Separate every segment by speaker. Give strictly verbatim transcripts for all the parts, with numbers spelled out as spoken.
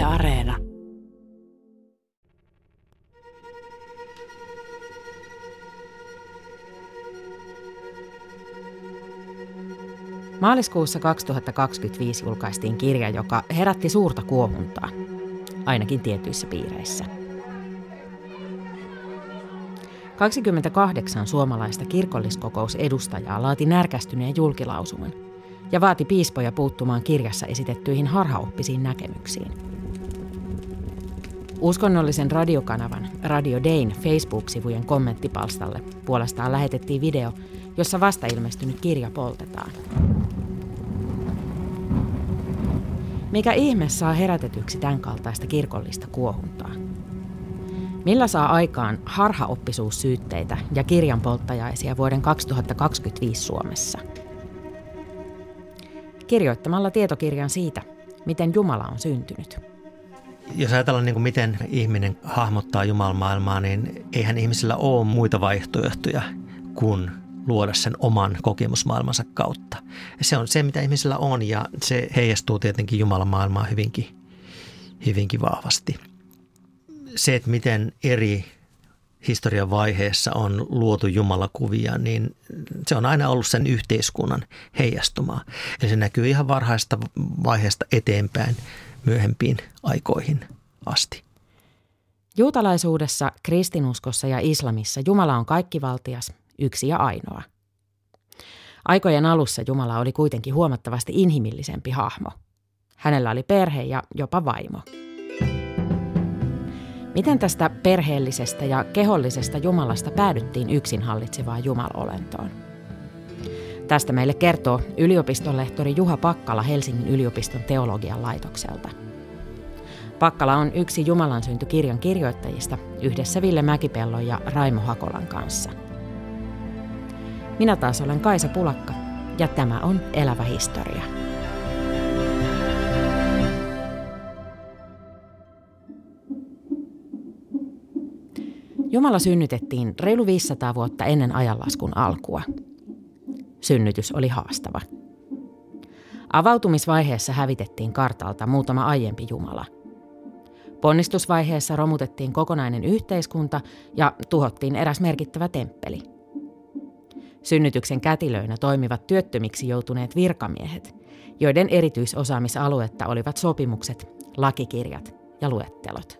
Speaker 1: Areena.
Speaker 2: Maaliskuussa kaksituhattakaksikymmentäviisi julkaistiin kirja, joka herätti suurta kuohuntaa, ainakin tietyissä piireissä. kaksikymmentäkahdeksan suomalaista kirkolliskokousedustajaa laati närkästyneen julkilausuman ja vaati piispoja puuttumaan kirjassa esitettyihin harhaoppisiin näkemyksiin. Uskonnollisen radiokanavan Radio Dayn Facebook-sivujen kommenttipalstalle puolestaan lähetettiin video, jossa vasta ilmestynyt kirja poltetaan. Mikä ihme saa herätetyksi tämän kaltaista kirkollista kuohuntaa? Millä saa aikaan harhaoppisuussyytteitä ja kirjanpolttajaisia vuoden kaksituhattakaksikymmentäviisi Suomessa? Kirjoittamalla tietokirjan siitä, miten Jumala on syntynyt.
Speaker 3: Jos ajatellaan, niin kuin miten ihminen hahmottaa Jumalamaailmaa, niin eihän ihmisillä ole muita vaihtoehtoja kuin luoda sen oman kokemusmaailmansa kautta. Se on se, mitä ihmisillä on, ja se heijastuu tietenkin Jumalamaailmaan hyvinkin, hyvinkin vahvasti. Se, että miten eri historian vaiheessa on luotu jumalakuvia, niin se on aina ollut sen yhteiskunnan heijastumaa. Eli se näkyy ihan varhaista vaiheesta eteenpäin myöhempiin aikoihin asti.
Speaker 2: Juutalaisuudessa, kristinuskossa ja islamissa Jumala on kaikkivaltias, yksi ja ainoa. Aikojen alussa Jumala oli kuitenkin huomattavasti inhimillisempi hahmo. Hänellä oli perhe ja jopa vaimo. Miten tästä perheellisestä ja kehollisesta Jumalasta päädyttiin yksin hallitsevaan jumalolentoon? Tästä meille kertoo yliopistonlehtori Juha Pakkala Helsingin yliopiston teologian laitokselta. Pakkala on yksi Jumalan synty-kirjan kirjoittajista yhdessä Ville Mäkipellon ja Raimo Hakolan kanssa. Minä taas olen Kaisa Pulakka ja tämä on Elävä historia. Jumala synnytettiin reilu viisisataa vuotta ennen ajanlaskun alkua. Synnytys oli haastava. Avautumisvaiheessa hävitettiin kartalta muutama aiempi Jumala. Ponnistusvaiheessa romutettiin kokonainen yhteiskunta ja tuhottiin eräs merkittävä temppeli. Synnytyksen kätilöinä toimivat työttömiksi joutuneet virkamiehet, joiden erityisosaamisaluetta olivat sopimukset, lakikirjat ja luettelot.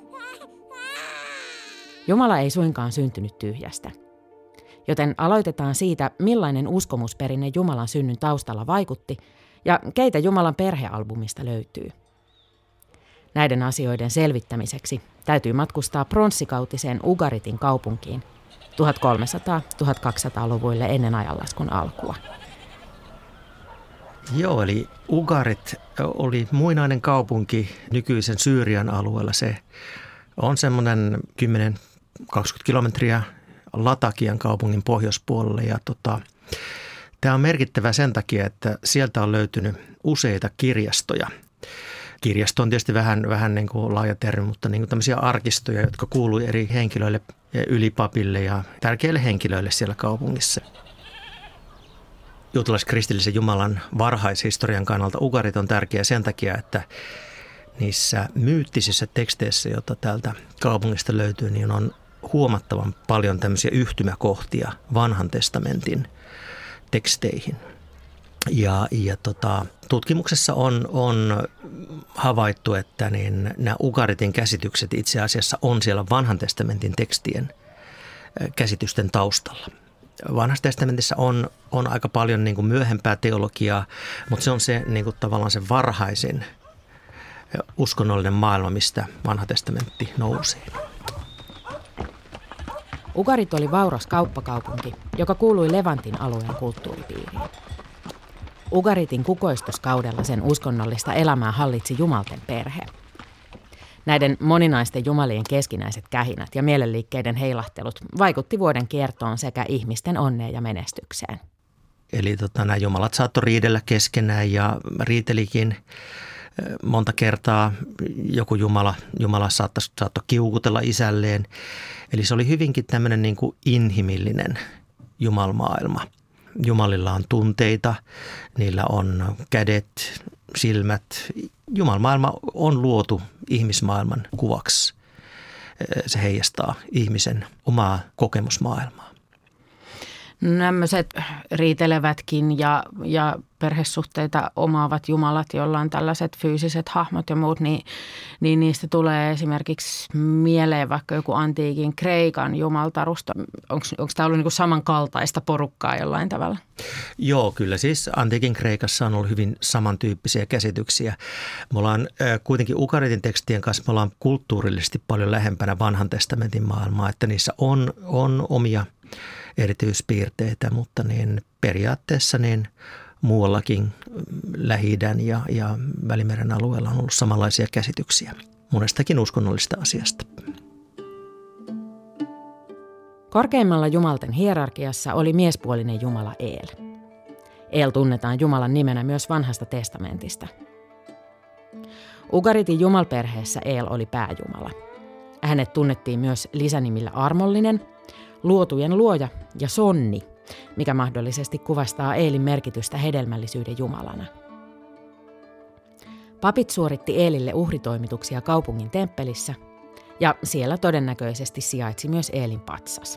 Speaker 2: Jumala ei suinkaan syntynyt tyhjästä. Joten aloitetaan siitä, millainen uskomusperinne Jumalan synnyn taustalla vaikutti ja keitä Jumalan perhealbumista löytyy. Näiden asioiden selvittämiseksi täytyy matkustaa pronssikautiseen Ugaritin kaupunkiin tuhatkolmesataa–tuhatkaksisataaluvuille ennen ajanlaskun alkua.
Speaker 3: Joo, eli Ugarit oli muinainen kaupunki nykyisen Syyrian alueella. Se on semmoinen kymmenen kaksikymmentä kilometriä Latakian kaupungin pohjoispuolelle. Ja tota, tämä on merkittävä sen takia, että sieltä on löytynyt useita kirjastoja. Kirjasto on tietysti vähän, vähän niin kuin laaja termi, mutta niin kuin tämmöisiä arkistoja, jotka kuuluu eri henkilöille, ylipapille ja tärkeille henkilöille siellä kaupungissa. Juutalaiskristillisen Jumalan varhaishistorian kannalta Ugarit on tärkeä sen takia, että niissä myyttisissä teksteissä, joita täältä kaupungista löytyy, niin on huomattavan paljon tämmöisiä yhtymäkohtia vanhan testamentin teksteihin. Ja, ja tota, tutkimuksessa on, on havaittu, että niin nämä Ugaritin käsitykset itse asiassa on siellä vanhan testamentin tekstien käsitysten taustalla. Vanhassa testamentissa on, on aika paljon niin kuin myöhempää teologiaa, mutta se on se niin kuin tavallaan se varhaisin uskonnollinen maailma, mistä vanha testamentti nousee.
Speaker 2: Ugarit oli vauras kauppakaupunki, joka kuului Levantin alueen kulttuuripiiriin. Ugaritin kukoistuskaudella sen uskonnollista elämää hallitsi jumalten perhe. Näiden moninaisten jumalien keskinäiset kähinät ja mielenliikkeiden heilahtelut vaikutti vuoden kiertoon sekä ihmisten onneen ja menestykseen.
Speaker 3: Eli tota, nämä jumalat saattoi riidellä keskenään ja riitelikin monta kertaa. Joku jumala, jumala saattoi, saattoi kiukutella isälleen. Eli se oli hyvinkin tämmöinen niin kuin inhimillinen jumalmaailma. Jumalilla on tunteita, niillä on kädet, silmät. Jumalmaailma on luotu ihmismaailman kuvaksi. Se heijastaa ihmisen omaa kokemusmaailmaa.
Speaker 2: Nämöiset riitelevätkin ja, ja perhesuhteita omaavat jumalat, joilla on tällaiset fyysiset hahmot ja muut, niin, niin niistä tulee esimerkiksi mieleen vaikka joku antiikin Kreikan jumaltarusta. Onko tämä ollut niin kuin samankaltaista porukkaa jollain tavalla?
Speaker 3: Joo, kyllä siis antiikin Kreikassa on ollut hyvin samantyyppisiä käsityksiä. Me ollaan kuitenkin Ugaritin tekstien kanssa, me ollaan kulttuurillisesti paljon lähempänä vanhan testamentin maailmaa, että niissä on, on omia erityispiirteitä, mutta niin periaatteessa niin muuallakin Lähi-idän ja, ja Välimeren alueella on ollut samanlaisia käsityksiä monestakin uskonnollisesta asiasta.
Speaker 2: Korkeimmalla jumalten hierarkiassa oli miespuolinen jumala El. El tunnetaan Jumalan nimenä myös vanhasta testamentista. Ugaritin jumalperheessä El oli pääjumala. Hänet tunnettiin myös lisänimillä armollinen, luotujen luoja ja sonni, mikä mahdollisesti kuvastaa Eelin merkitystä hedelmällisyyden jumalana. Papit suoritti Eelille uhritoimituksia kaupungin temppelissä, ja siellä todennäköisesti sijaitsi myös Eelin patsas.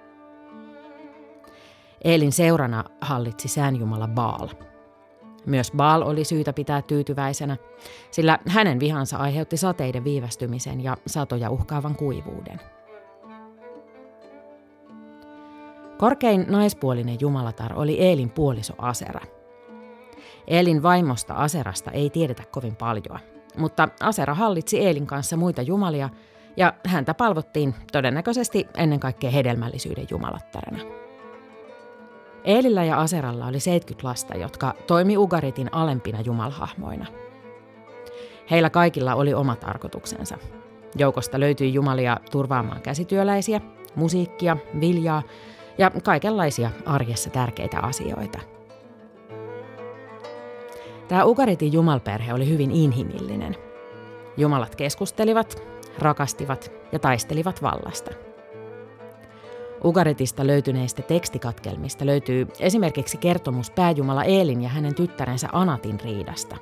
Speaker 2: Eelin seurana hallitsi säänjumala Baal. Myös Baal oli syytä pitää tyytyväisenä, sillä hänen vihansa aiheutti sateiden viivästymisen ja satoja uhkaavan kuivuuden. Korkein naispuolinen jumalatar oli Eelin puoliso Asera. Eelin vaimosta Aserasta ei tiedetä kovin paljon, mutta Asera hallitsi Eelin kanssa muita jumalia ja häntä palvottiin todennäköisesti ennen kaikkea hedelmällisyyden jumalattarana. Eelillä ja Aseralla oli seitsemänkymmentä lasta, jotka toimi Ugaritin alempina jumalhahmoina. Heillä kaikilla oli oma tarkoituksensa. Joukosta löytyi jumalia turvaamaan käsityöläisiä, musiikkia, viljaa ja kaikenlaisia arjessa tärkeitä asioita. Tämä Ugaritin jumalperhe oli hyvin inhimillinen. Jumalat keskustelivat, rakastivat ja taistelivat vallasta. Ugaritista löytyneistä tekstikatkelmista löytyy esimerkiksi kertomus pääjumala Eelin ja hänen tyttärensä Anatin riidasta.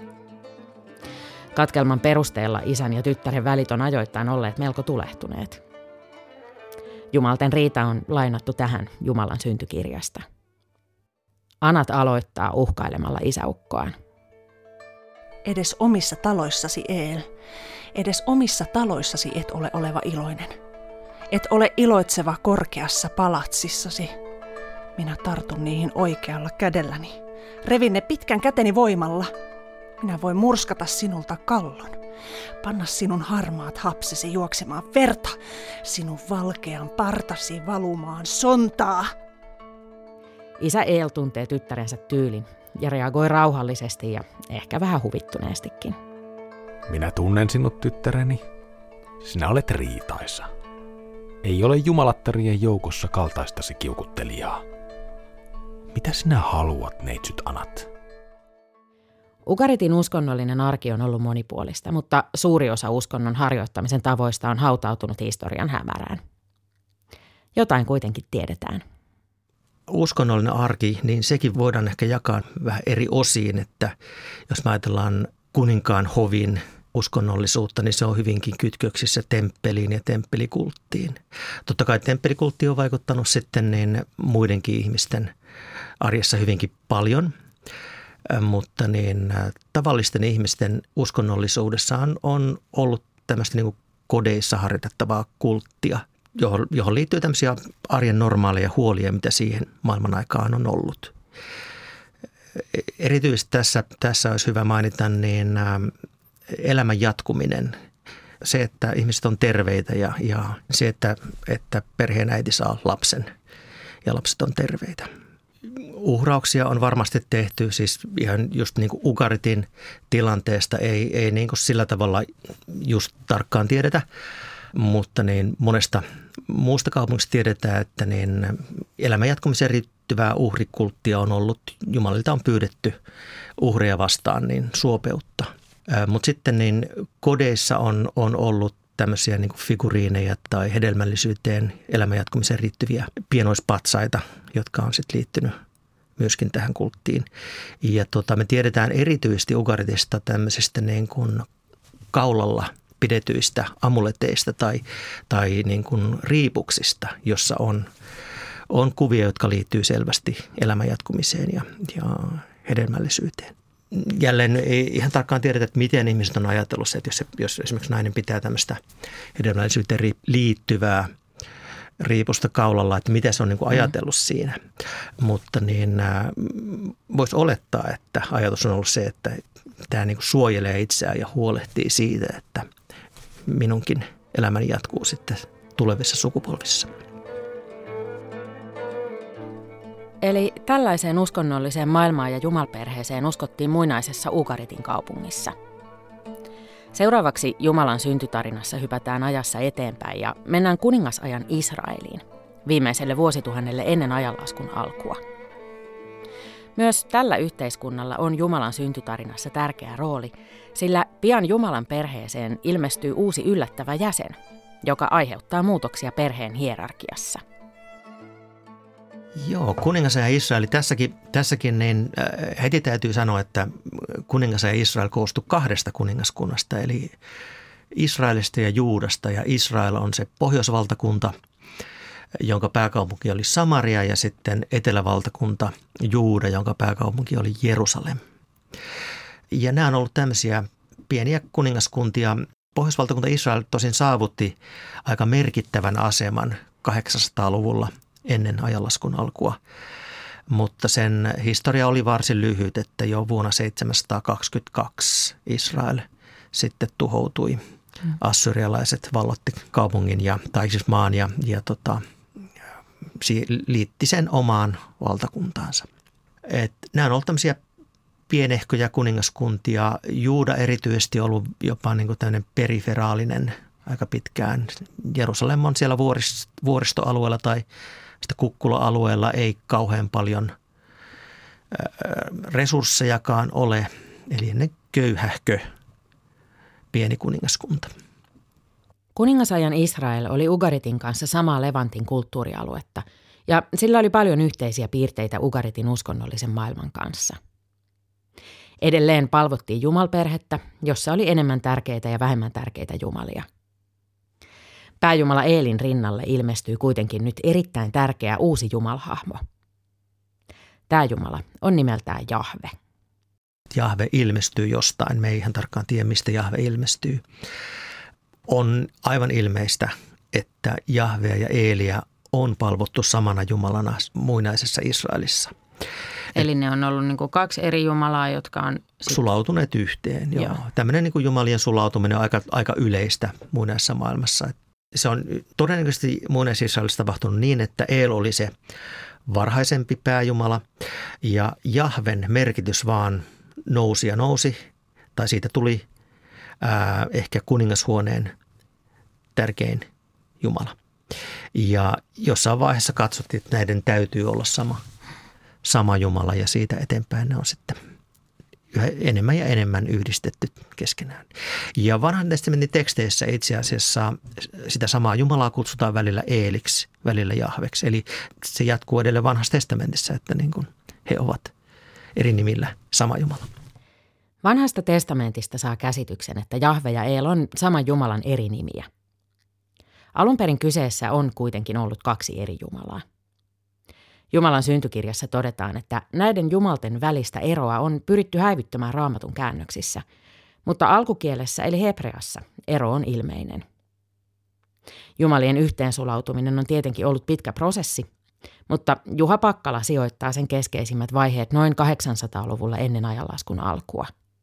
Speaker 2: Katkelman perusteella isän ja tyttären välit on ajoittain olleet melko tulehtuneet. Jumalten riita on lainattu tähän Jumalan syntykirjasta. Anat aloittaa uhkailemalla isäukkoaan.
Speaker 1: Edes omissa taloissasi, Eel, edes omissa taloissasi et ole oleva iloinen. Et ole iloitseva korkeassa palatsissasi. Minä tartun niihin oikealla kädelläni. Revin ne pitkän käteni voimalla. Minä voin murskata sinulta kallon. Panna sinun harmaat hapsesi juoksemaan verta. Sinun valkean partasi valumaan sontaa.
Speaker 2: Isä Eel tuntee tyttärensä tyylin ja reagoi rauhallisesti ja ehkä vähän huvittuneestikin.
Speaker 4: Minä tunnen sinut, tyttäreni. Sinä olet riitaisa. Ei ole jumalattarien joukossa kaltaistasi kiukuttelijaa. Mitä sinä haluat, neitsyt Anat?
Speaker 2: Ugaritin uskonnollinen arki on ollut monipuolista, mutta suuri osa uskonnon harjoittamisen tavoista on hautautunut historian hämärään. Jotain kuitenkin tiedetään.
Speaker 3: Uskonnollinen arki, niin sekin voidaan ehkä jakaa vähän eri osiin, että jos me ajatellaan kuninkaan hovin uskonnollisuutta, niin se on hyvinkin kytköksissä temppeliin ja temppelikulttiin. Totta kai temppelikultti on vaikuttanut sitten niin muidenkin ihmisten arjessa hyvinkin paljon, mutta niin tavallisten ihmisten uskonnollisuudessa on, on ollut tämmöistä niin kuin kodeissa harjoitettavaa kulttia, johon, johon liittyy tämmöisiä arjen normaaleja huolia, mitä siihen maailman aikaan on ollut. Erityisesti tässä, tässä olisi hyvä mainita niin elämän jatkuminen, se, että ihmiset on terveitä ja, ja se, että, että perheen äiti saa lapsen ja lapset on terveitä. Uhrauksia on varmasti tehty, siis ihan just niin kuin Ugaritin tilanteesta ei, ei niin kuin sillä tavalla just tarkkaan tiedetä, mutta niin monesta muusta kaupungista tiedetään, että niin elämän jatkumiseen riittyvää uhrikulttia on ollut, jumalilta on pyydetty uhreja vastaan niin suopeutta. Mutta sitten niin kodeissa on, on ollut tämmöisiä niin kuin figuriineja tai hedelmällisyyteen elämän jatkumiseen riittyviä pienoispatsaita, jotka on sitten liittynyt myöskin tähän kulttiin. Ja tota, me tiedetään erityisesti Ugaritista tämmöisestä niin kuin kaulalla pidetyistä amuleteista tai, tai niin kuin riipuksista, jossa on, on kuvia, jotka liittyy selvästi elämän jatkumiseen ja, ja hedelmällisyyteen. Jälleen ei ihan tarkkaan tiedetä, että miten ihmiset on ajatellut se, että jos, jos esimerkiksi nainen pitää tämmöistä hedelmällisyyteen liittyvää riipusta kaulalla, että mitä se on niin kuin ajatellut mm. siinä. Mutta niin voisi olettaa, että ajatus on ollut se, että tämä niin kuin suojelee itseään ja huolehtii siitä, että minunkin elämäni jatkuu sitten tulevissa sukupolvissa.
Speaker 2: Eli tällaiseen uskonnolliseen maailmaan ja jumalperheeseen uskottiin muinaisessa Ugaritin kaupungissa. Seuraavaksi Jumalan syntytarinassa hypätään ajassa eteenpäin ja mennään kuningasajan Israeliin, viimeiselle vuosituhannelle ennen ajanlaskun alkua. Myös tällä yhteiskunnalla on Jumalan syntytarinassa tärkeä rooli, sillä pian Jumalan perheeseen ilmestyy uusi yllättävä jäsen, joka aiheuttaa muutoksia perheen hierarkiassa.
Speaker 3: Joo, kuningasaja Israel. Tässäkin, tässäkin niin heti täytyy sanoa, että kuningasaja Israel koostui kahdesta kuningaskunnasta, eli Israelista ja Juudasta. Ja Israel on se pohjoisvaltakunta, jonka pääkaupunki oli Samaria, ja sitten etelävaltakunta Juuda, jonka pääkaupunki oli Jerusalem. Ja nämä on ollut tämmöisiä pieniä kuningaskuntia. Pohjoisvaltakunta Israel tosin saavutti aika merkittävän aseman kahdeksansataaluvulla ennen ajanlaskun alkua, mutta sen historia oli varsin lyhyt, että jo vuonna seitsemänsataakaksikymmentäkaksi Israel sitten tuhoutui. Mm. Assyrialaiset vallotti kaupungin ja, tai siis maan ja, ja tota, liitti sen omaan valtakuntaansa. Et nämä on ollut tämmöisiä pienehköjä kuningaskuntia. Juuda erityisesti on ollut jopa niin kuin tämmöinen periferaalinen aika pitkään. Jerusalem on siellä vuoristoalueella tai sitä kukkula-alueella ei kauhean paljon resurssejakaan ole, eli ennen köyhähkö pieni kuningaskunta.
Speaker 2: Kuningasajan Israel oli Ugaritin kanssa samaa Levantin kulttuurialuetta, ja sillä oli paljon yhteisiä piirteitä Ugaritin uskonnollisen maailman kanssa. Edelleen palvottiin jumalperhettä, jossa oli enemmän tärkeitä ja vähemmän tärkeitä jumalia. Pääjumala Eelin rinnalle ilmestyy kuitenkin nyt erittäin tärkeä uusi jumalhahmo. Tämä jumala on nimeltään Jahve.
Speaker 3: Jahve ilmestyy jostain. Me ei ihan tarkkaan tiedä, mistä Jahve ilmestyy. On aivan ilmeistä, että Jahvea ja Eeliä on palvottu samana jumalana muinaisessa Israelissa.
Speaker 2: Eli ne on ollut niin kuin kaksi eri jumalaa, jotka on
Speaker 3: sit sulautuneet yhteen. Joo. Joo. Tämmöinen niin kuin jumalien sulautuminen on aika, aika yleistä muinaisessa maailmassa. Se on todennäköisesti muinaisessa Israelissa tapahtunut niin, että El oli se varhaisempi pääjumala ja Jahven merkitys vaan nousi ja nousi, tai siitä tuli ää, ehkä kuningashuoneen tärkein jumala. Ja jossain vaiheessa katsottiin, että näiden täytyy olla sama, sama jumala ja siitä eteenpäin ne on sitten yhä enemmän ja enemmän yhdistetty keskenään. Ja vanhan testamentin teksteissä itse asiassa sitä samaa Jumalaa kutsutaan välillä Eeliksi, välillä Jahveksi. Eli se jatkuu edelleen vanhassa testamentissa, että niin kuin he ovat eri nimillä sama Jumala.
Speaker 2: Vanhasta testamentista saa käsityksen, että Jahve ja El on saman Jumalan eri nimiä. Alun perin kyseessä on kuitenkin ollut kaksi eri Jumalaa. Jumalan syntykirjassa todetaan, että näiden jumalten välistä eroa on pyritty häivyttämään Raamatun käännöksissä, mutta alkukielessä eli hebreassa ero on ilmeinen. Jumalien yhteensulautuminen on tietenkin ollut pitkä prosessi, mutta Juha Pakkala sijoittaa sen keskeisimmät vaiheet noin kahdeksansataaluvulla ennen ajanlaskun alkua.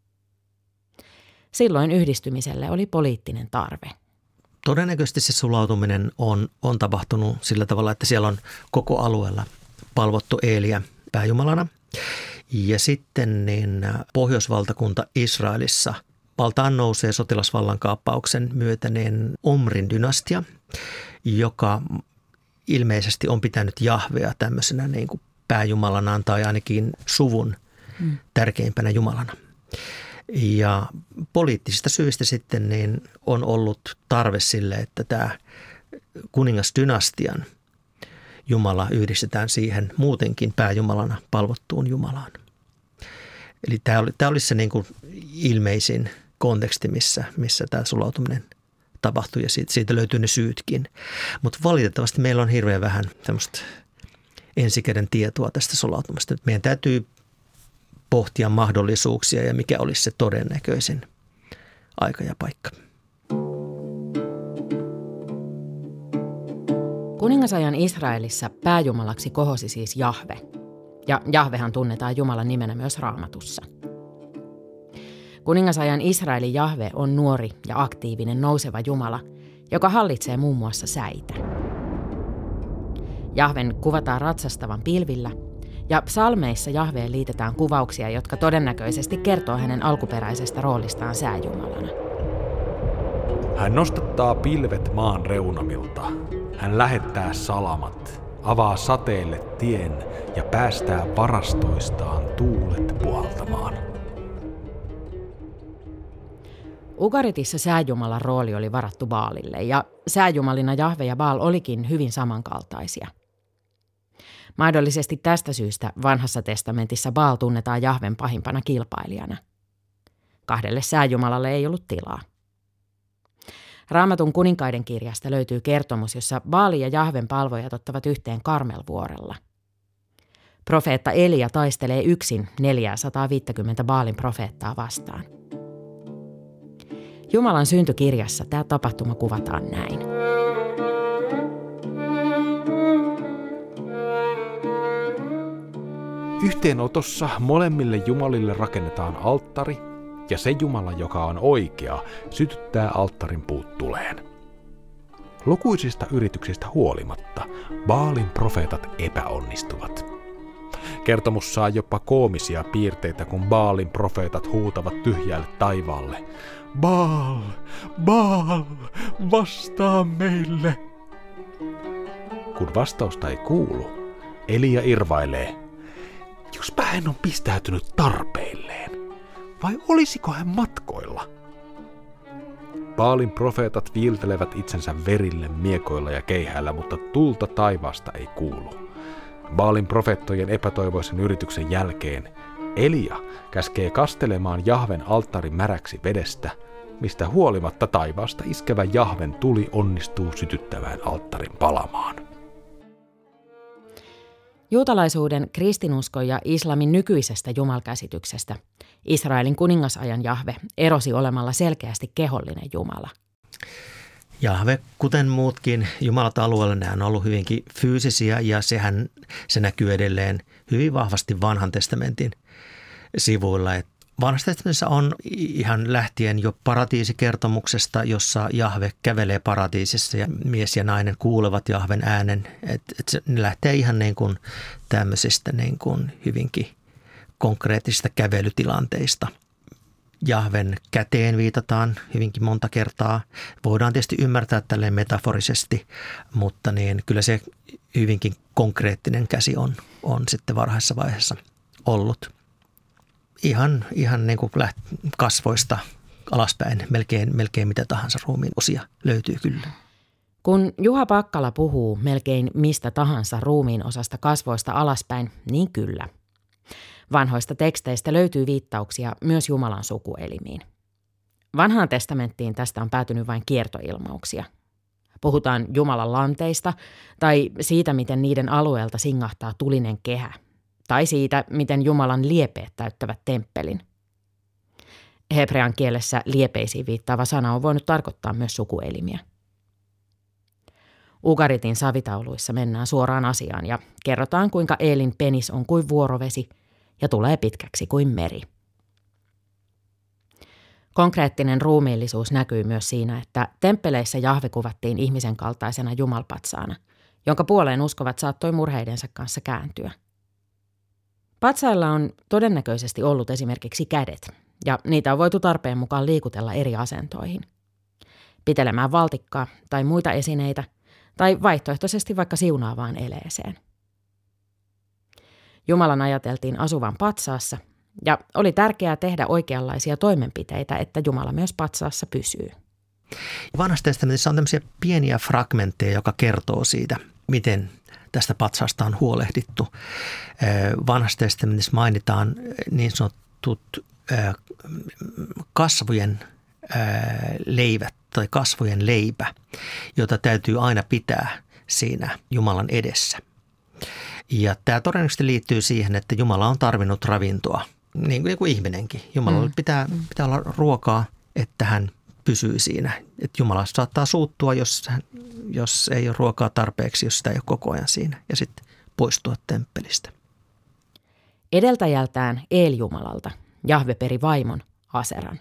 Speaker 2: Silloin yhdistymiselle oli poliittinen tarve.
Speaker 3: Todennäköisesti se sulautuminen on, on tapahtunut sillä tavalla, että siellä on koko alueella palvottu Eeliä pääjumalana. Ja sitten niin pohjoisvaltakunta Israelissa valtaan nousee sotilasvallan kaappauksen myötä niin Omrin dynastia, joka ilmeisesti on pitänyt Jahvea tämmöisenä niin kuin pääjumalanaan tai ainakin suvun hmm. tärkeimpänä jumalana. Ja poliittisista syistä sitten niin on ollut tarve sille, että tämä kuningasdynastian Jumala yhdistetään siihen muutenkin pääjumalana palvottuun Jumalaan. Eli tämä, oli, tämä olisi se niin kuin ilmeisin konteksti, missä, missä tämä sulautuminen tapahtui ja siitä, siitä löytyy ne syytkin. Mutta valitettavasti meillä on hirveän vähän tämmöistä ensikäden tietoa tästä sulautumasta. Meidän täytyy pohtia mahdollisuuksia ja mikä olisi se todennäköisin aika ja paikka.
Speaker 2: Kuningasajan Israelissa pääjumalaksi kohosi siis Jahve. Ja Jahvehan tunnetaan Jumalan nimenä myös Raamatussa. Kuningasajan Israelin Jahve on nuori ja aktiivinen nouseva Jumala, joka hallitsee muun muassa säitä. Jahven kuvataan ratsastavan pilvillä, ja psalmeissa Jahveen liitetään kuvauksia, jotka todennäköisesti kertoo hänen alkuperäisestä roolistaan sääjumalana.
Speaker 4: Hän nostattaa pilvet maan reunamilta. Hän lähettää salamat, avaa sateelle tien ja päästää varastoistaan tuulet puhaltamaan.
Speaker 2: Ugaritissa sääjumalan rooli oli varattu Baalille, ja sääjumalina Jahve ja Baal olikin hyvin samankaltaisia. Mahdollisesti tästä syystä vanhassa testamentissa Baal tunnetaan Jahven pahimpana kilpailijana. Kahdelle sääjumalalle ei ollut tilaa. Raamatun kuninkaiden kirjasta löytyy kertomus, jossa Baalin ja Jahven palvojat ottavat yhteen Karmelvuorella. Profeetta Elia taistelee yksin neljäsataaviisikymmentä Baalin profeettaa vastaan. Jumalan syntykirjassa tämä tapahtuma kuvataan näin.
Speaker 4: Yhteenotossa molemmille jumalille rakennetaan alttari, ja se Jumala, joka on oikea, sytyttää alttarin puut tuleen. Lukuisista yrityksistä huolimatta Baalin profeetat epäonnistuvat. Kertomus saa jopa koomisia piirteitä, kun Baalin profeetat huutavat tyhjälle taivaalle. Baal, Baal, vastaa meille! Kun vastausta ei kuulu, Elia irvailee. Jospä hän on pistäytynyt tarpeilleen, vai olisiko hän matkoilla? Baalin profeetat viiltelevät itsensä verille miekoilla ja keihäillä, mutta tulta taivaasta ei kuulu. Baalin profeettojen epätoivoisen yrityksen jälkeen Elia käskee kastelemaan Jahven alttarin märäksi vedestä, mistä huolimatta taivaasta iskevä Jahven tuli onnistuu sytyttämään alttarin palamaan.
Speaker 2: Juutalaisuuden, kristinuskon ja islamin nykyisestä jumalkäsityksestä Israelin kuningasajan Jahve erosi olemalla selkeästi kehollinen Jumala.
Speaker 3: Jahve, kuten muutkin jumalat alueella, nämä on ollut hyvinkin fyysisiä ja sehän se näkyy edelleen hyvin vahvasti vanhan testamentin sivuilla. Vanhassa testamentissa on ihan lähtien jo paratiisikertomuksesta, jossa Jahve kävelee paratiisissa ja mies ja nainen kuulevat Jahven äänen. Et, et se lähtee ihan niin kuin tämmöisistä niin kuin hyvinkin konkreettisista kävelytilanteista. Jahven käteen viitataan hyvinkin monta kertaa. Voidaan tietysti ymmärtää tälleen metaforisesti, mutta niin kyllä se hyvinkin konkreettinen käsi on, on sitten varhaisessa vaiheessa ollut. Ihan, ihan niin kuin kasvoista alaspäin, melkein, melkein mitä tahansa ruumiin osia löytyy kyllä.
Speaker 2: Kun Juha Pakkala puhuu melkein mistä tahansa ruumiin osasta kasvoista alaspäin, niin kyllä. Vanhoista teksteistä löytyy viittauksia myös Jumalan sukuelimiin. Vanhaan testamenttiin tästä on päätynyt vain kiertoilmauksia. Puhutaan Jumalan lanteista tai siitä, miten niiden alueelta singahtaa tulinen kehä. Tai siitä, miten Jumalan liepeet täyttävät temppelin. Hebrean kielessä liepeisiin viittaava sana on voinut tarkoittaa myös sukuelimiä. Ugaritin savitauluissa mennään suoraan asiaan ja kerrotaan, kuinka Eelin penis on kuin vuorovesi ja tulee pitkäksi kuin meri. Konkreettinen ruumiillisuus näkyy myös siinä, että temppeleissä Jahve kuvattiin ihmisen kaltaisena jumalpatsaana, jonka puoleen uskovat saattoi murheidensa kanssa kääntyä. Patsailla on todennäköisesti ollut esimerkiksi kädet, ja niitä on voitu tarpeen mukaan liikutella eri asentoihin. Pitelemään valtikkaa tai muita esineitä, tai vaihtoehtoisesti vaikka siunaavaan eleeseen. Jumalan ajateltiin asuvan patsaassa, ja oli tärkeää tehdä oikeanlaisia toimenpiteitä, että Jumala myös patsaassa pysyy.
Speaker 3: Vanhassa testamentissa on tämmöisiä pieniä fragmentteja, joka kertoo siitä, miten tästä patsaasta on huolehdittu. Vanhassa testamentissa mainitaan niin sanotut kasvojen ää, leivät tai kasvojen leipä, jota täytyy aina pitää siinä Jumalan edessä. Ja tämä todennäköisesti liittyy siihen, että Jumala on tarvinnut ravintoa, niin kuin, niin kuin ihminenkin. Jumalalla mm. pitää, pitää olla ruokaa, että hän pysyy siinä. Että Jumala saattaa suuttua, jos, jos ei ole ruokaa tarpeeksi, jos sitä ei ole koko ajan siinä, ja sitten poistua temppelistä.
Speaker 2: Edeltäjältään El-Jumalalta Jahve peri vaimon Aseran.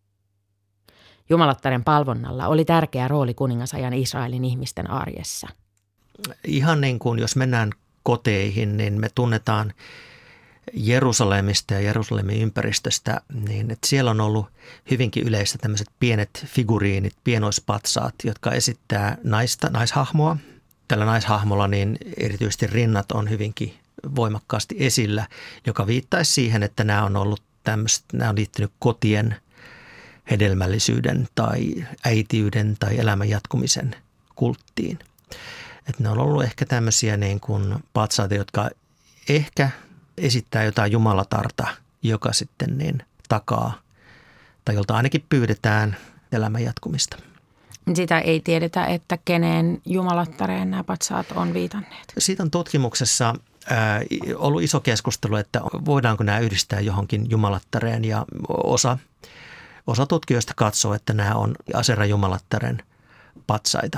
Speaker 2: Jumalattaren palvonnalla oli tärkeä rooli kuningasajan Israelin ihmisten arjessa.
Speaker 3: Ihan niin kuin jos mennään koteihin, niin me tunnetaan Jerusalemista ja Jerusalemin ympäristöstä, niin että siellä on ollut hyvinkin yleistä tämmöiset pienet figuriinit, pienoispatsaat, jotka esittää naista, naishahmoa. Tällä naishahmolla niin erityisesti rinnat on hyvinkin voimakkaasti esillä, joka viittaisi siihen, että nämä on ollut tämmöistä, nämä on liittynyt kotien hedelmällisyyden tai äitiyden tai elämän jatkumisen kulttiin. Että ne on ollut ehkä tämmöisiä niin kuin patsaita, jotka ehkä esittää jotain jumalatarta, joka sitten niin takaa tai jolta ainakin pyydetään elämän jatkumista.
Speaker 2: Sitä ei tiedetä, että keneen jumalattareen nämä patsaat on viitanneet.
Speaker 3: Siitä on tutkimuksessa ää, ollut iso keskustelu, että voidaanko nämä yhdistää johonkin jumalattareen, ja osa, osa tutkijoista katsoo, että nämä on Aseran jumalattaren patsaita.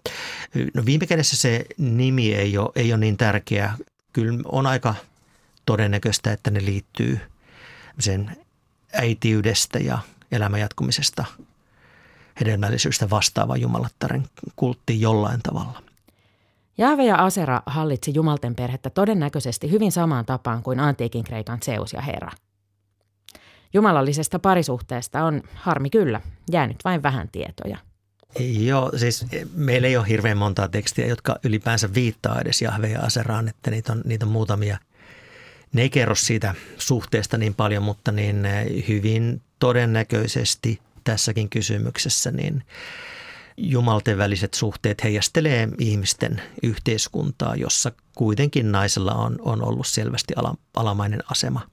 Speaker 3: No viime kädessä se nimi ei ole, ei ole niin tärkeä. Kyllä on aika todennäköistä, että ne liittyy sen äitiydestä ja elämän jatkumisesta, hedelmällisyydestä vastaava jumalattaren kultti jollain tavalla.
Speaker 2: Jahve ja Asera hallitsi jumalten perhettä todennäköisesti hyvin samaan tapaan kuin antiikin Kreikan Zeus ja Hera. Jumalallisesta parisuhteesta on, harmi kyllä, jäänyt vain vähän tietoja.
Speaker 3: Joo, siis meillä ei ole hirveän montaa tekstiä, jotka ylipäänsä viittaa edes Jahve ja Aseraan, että niitä on, niitä on muutamia. Ne ei kerro siitä suhteesta niin paljon, mutta niin hyvin todennäköisesti tässäkin kysymyksessä niin jumalten väliset suhteet heijastelee ihmisten yhteiskuntaa, jossa kuitenkin naisella on, on ollut selvästi ala, alamainen asema.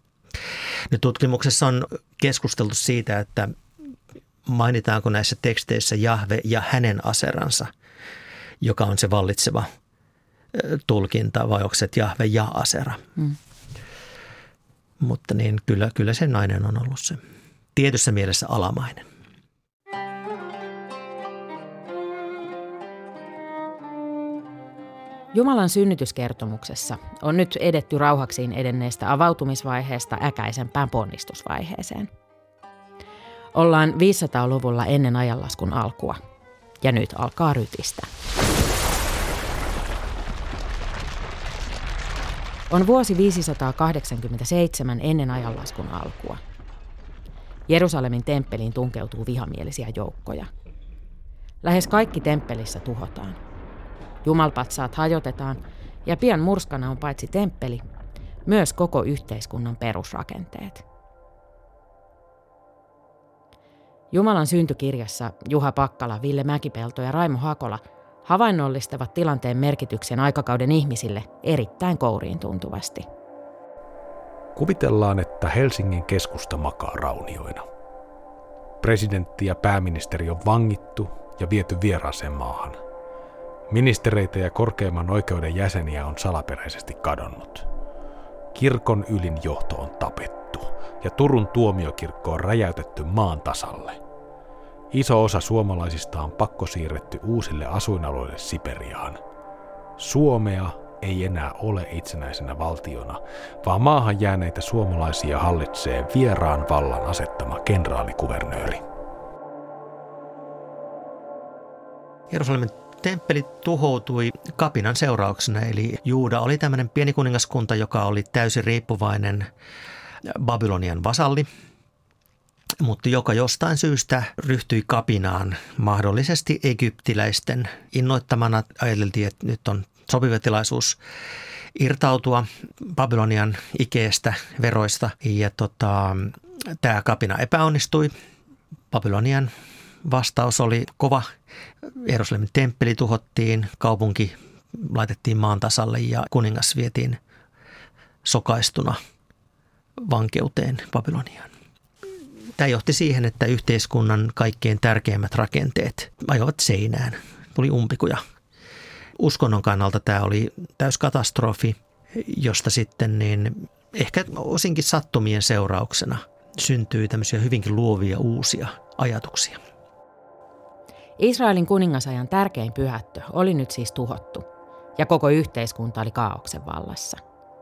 Speaker 3: Nyt tutkimuksessa on keskusteltu siitä, että mainitaanko näissä teksteissä Jahve ja hänen Aseransa, joka on se vallitseva tulkinta, vai onko se Jahve ja Asera. Mm. Mutta niin kyllä, kyllä se nainen on ollut se tietyssä mielessä alamainen.
Speaker 2: Jumalan synnytyskertomuksessa on nyt edetty rauhaksiin edenneestä avautumisvaiheesta äkäisempään ponnistusvaiheeseen. Ollaan viisisataaluvulla ennen ajanlaskun alkua, ja nyt alkaa rytistä. On vuosi viisisataakahdeksankymmentäseitsemän ennen ajanlaskun alkua. Jerusalemin temppeliin tunkeutuu vihamielisiä joukkoja. Lähes kaikki temppelissä tuhotaan. Jumalpatsaat hajotetaan, ja pian murskana on paitsi temppeli, myös koko yhteiskunnan perusrakenteet. Jumalan syntykirjassa Juha Pakkala, Ville Mäkipelto ja Raimo Hakola havainnollistavat tilanteen merkityksen aikakauden ihmisille erittäin kouriin tuntuvasti.
Speaker 4: Kuvitellaan, että Helsingin keskusta makaa raunioina. Presidentti ja pääministeri on vangittu ja viety vieraaseen maahan. Ministereitä ja korkeimman oikeuden jäseniä on salaperäisesti kadonnut. Kirkon ylin johto on tapettu ja Turun tuomiokirkko on räjäytetty maan tasalle. Iso osa suomalaisista on pakkosiirretty uusille asuinalueille Siperiaan. Suomea ei enää ole itsenäisenä valtiona, vaan maahan jääneitä suomalaisia hallitsee vieraan vallan asettama kenraalikuvernööri.
Speaker 3: Jerusalemin temppeli tuhoutui kapinan seurauksena, eli Juuda oli tämmöinen pieni kuningaskunta, joka oli täysin riippuvainen Babylonian vasalli, mutta joka jostain syystä ryhtyi kapinaan mahdollisesti egyptiläisten innoittamana. Ajateltiin, että nyt on sopiva tilaisuus irtautua Babylonian ikeestä, veroista, ja tota, tämä kapina epäonnistui. Babylonian vastaus oli kova. Jerusalemin temppeli tuhottiin, kaupunki laitettiin maan tasalle ja kuningas vietiin sokaistuna vankeuteen Babyloniaan. tämä johti siihen, että yhteiskunnan kaikkein tärkeimmät rakenteet ajoivat seinään. Tuli umpikuja. Uskonnon kannalta tämä oli täyskatastrofi, josta sitten niin ehkä osinkin sattumien seurauksena syntyi tämmöisiä hyvinkin luovia uusia ajatuksia.
Speaker 2: Israelin kuningasajan tärkein pyhättö oli nyt siis tuhottu, ja koko yhteiskunta oli kaaoksen vallassa.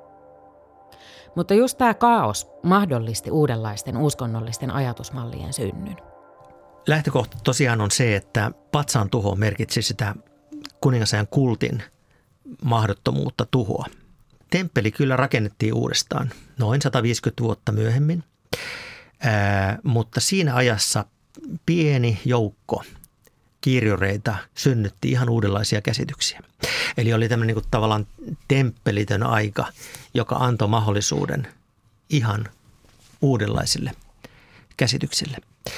Speaker 2: Mutta just tämä kaos mahdollisti uudenlaisten uskonnollisten ajatusmallien synnyn.
Speaker 3: Lähtökohta tosiaan on se, että patsaan tuho merkitsi sitä kuningasajan kultin mahdottomuutta tuhoa. Temppeli kyllä rakennettiin uudestaan noin sata viisikymmentä vuotta myöhemmin, ää, mutta siinä ajassa pieni joukko kirjureita synnytti ihan uudenlaisia käsityksiä. Eli oli tämmöinen niin kuin tavallaan temppelitön aika, joka antoi mahdollisuuden ihan uudenlaisille käsityksille.